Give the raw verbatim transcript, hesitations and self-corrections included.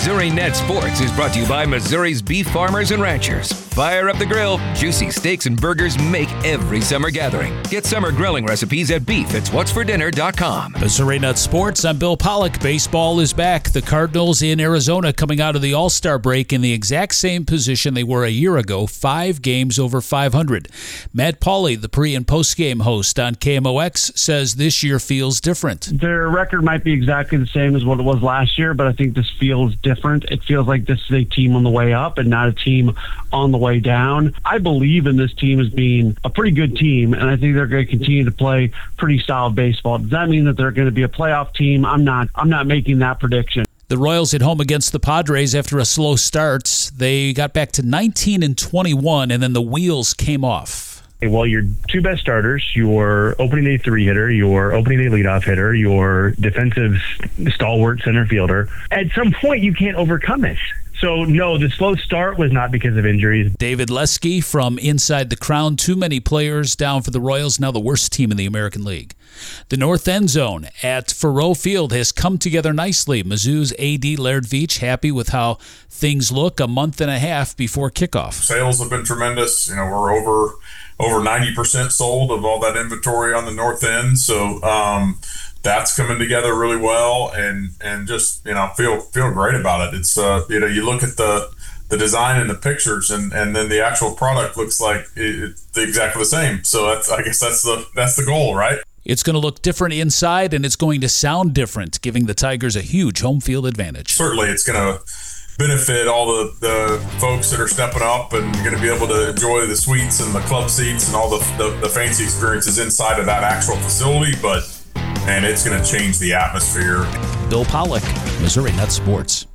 Missouri Net Sports is brought to you by Missouri's beef farmers and ranchers. Fire up the grill. Juicy steaks and burgers make every summer gathering. Get summer grilling recipes at beef it's what's for dinner dot com. Missouri Net Sports, I'm Bill Pollock. Baseball is back. The Cardinals in Arizona coming out of the All-Star break in the exact same position they were a year ago, five games over five hundred. Matt Pauley, the pre- and post-game host on K M O X, says this year feels different. Their record might be exactly the same as what it was last year, but I think this feels different. It feels like this is a team on the way up and not a team on the way down. I believe in this team as being a pretty good team, and I think they're going to continue to play pretty solid baseball. Does that mean that they're going to be a playoff team? I'm not. I'm not making that prediction. The Royals at home against the Padres after a slow start. They got back to nineteen and twenty-one, and then the wheels came off. Well, your two best starters, your opening day three hitter, your opening day leadoff hitter, your defensive stalwart center fielder, at some point you can't overcome it. So, no, the slow start was not because of injuries. David Lesky from Inside the Crown. Too many players down for the Royals, now the worst team in the American League. The North End Zone at Faurot Field has come together nicely. Mizzou's A D Laird Veach happy with how things look a month and a half before kickoff. Sales have been tremendous. You know, we're over over ninety percent sold of all that inventory on the North End. So, um, that's coming together really well, and and just, you know, feel feel great about it. It's uh you know, you look at the the design and the pictures, and, and then the actual product looks like it, it's exactly the same. So that's I guess that's the that's the goal, right? It's going to look different inside, and it's going to sound different, giving the Tigers a huge home field advantage. Certainly, it's going to benefit all the, the folks that are stepping up and going to be able to enjoy the suites and the club seats and all the, the, the fancy experiences inside of that actual facility, but and it's going to change the atmosphere. Bill Pollock, Missouri Net Sports.